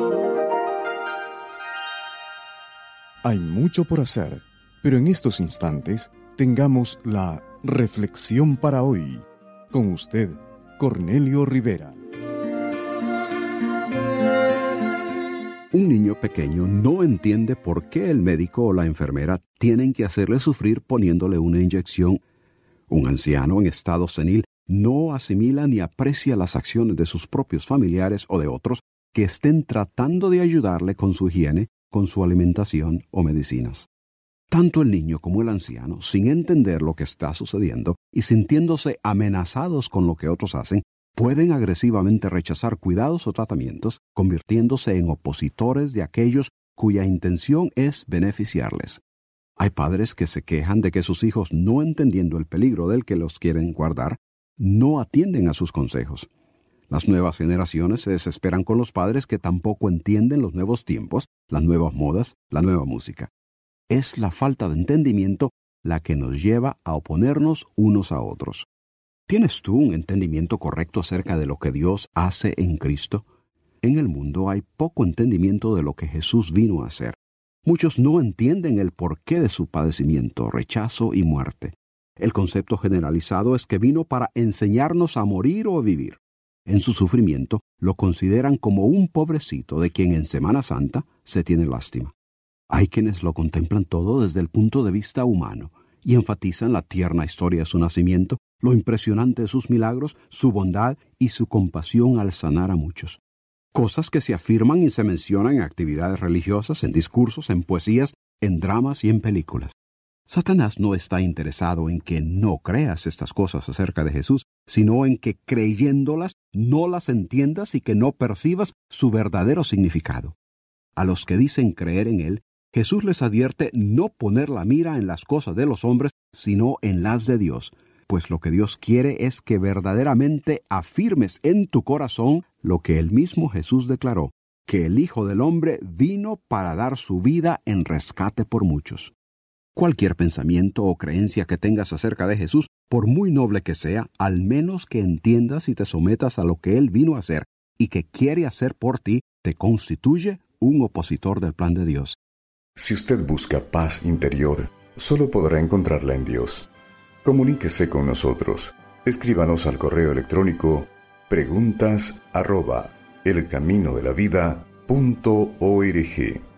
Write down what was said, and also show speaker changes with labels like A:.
A: Hay mucho por hacer, pero en estos instantes tengamos la reflexión para hoy. Con usted, Cornelio Rivera.
B: Un niño pequeño no entiende por qué el médico o la enfermera tienen que hacerle sufrir poniéndole una inyección. Un anciano en estado senil no asimila ni aprecia las acciones de sus propios familiares o de otros que estén tratando de ayudarle con su higiene, con su alimentación o medicinas. Tanto el niño como el anciano, sin entender lo que está sucediendo y sintiéndose amenazados con lo que otros hacen, pueden agresivamente rechazar cuidados o tratamientos, convirtiéndose en opositores de aquellos cuya intención es beneficiarles. Hay padres que se quejan de que sus hijos, no entendiendo el peligro del que los quieren guardar, no atienden a sus consejos. Las nuevas generaciones se desesperan con los padres que tampoco entienden los nuevos tiempos, las nuevas modas, la nueva música. Es la falta de entendimiento la que nos lleva a oponernos unos a otros. ¿Tienes tú un entendimiento correcto acerca de lo que Dios hace en Cristo? En el mundo hay poco entendimiento de lo que Jesús vino a hacer. Muchos no entienden el porqué de su padecimiento, rechazo y muerte. El concepto generalizado es que vino para enseñarnos a morir o a vivir. En su sufrimiento lo consideran como un pobrecito de quien en Semana Santa se tiene lástima. Hay quienes lo contemplan todo desde el punto de vista humano y enfatizan la tierna historia de su nacimiento, lo impresionante de sus milagros, su bondad y su compasión al sanar a muchos. Cosas que se afirman y se mencionan en actividades religiosas, en discursos, en poesías, en dramas y en películas. Satanás no está interesado en que no creas estas cosas acerca de Jesús, sino en que creyéndolas no las entiendas y que no percibas su verdadero significado. A los que dicen creer en Él, Jesús les advierte no poner la mira en las cosas de los hombres, sino en las de Dios, pues lo que Dios quiere es que verdaderamente afirmes en tu corazón lo que el mismo Jesús declaró, que el Hijo del Hombre vino para dar su vida en rescate por muchos. Cualquier pensamiento o creencia que tengas acerca de Jesús, por muy noble que sea, al menos que entiendas y te sometas a lo que Él vino a hacer y que quiere hacer por ti, te constituye un opositor del plan de Dios.
A: Si usted busca paz interior, solo podrá encontrarla en Dios. Comuníquese con nosotros. Escríbanos al correo electrónico preguntas@elcaminodelavida.org.